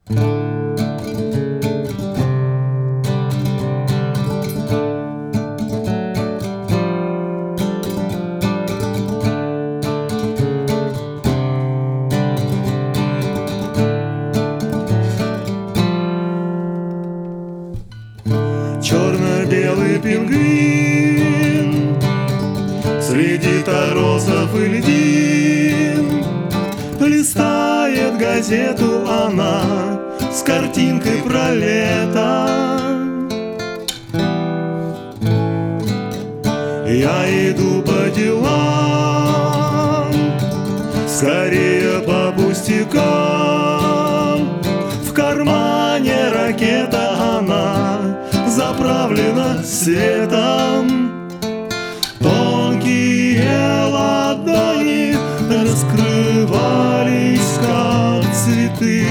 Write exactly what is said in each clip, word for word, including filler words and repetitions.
Черно-белый пингвин среди торосов и льдин. Листает газету она с картинкой про лето. Я иду по делам, скорее по пустякам. В кармане ракета, она заправлена светом. Тонкие ладони раскрывались, как цветы.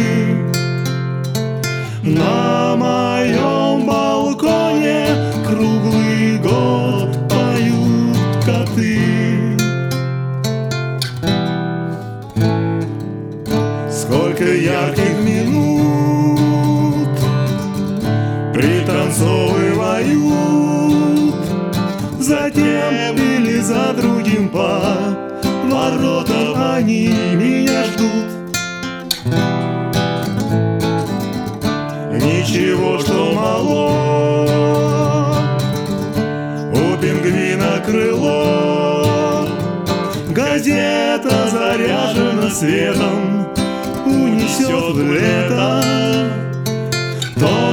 На моем балконе круглый год поют коты. Сколько ярких минут пританцовывают, затем или за другим по воротам они меня ждут. Ничего, что мало, у пингвина крыло. Газета заряжена светом, унесет в лето. То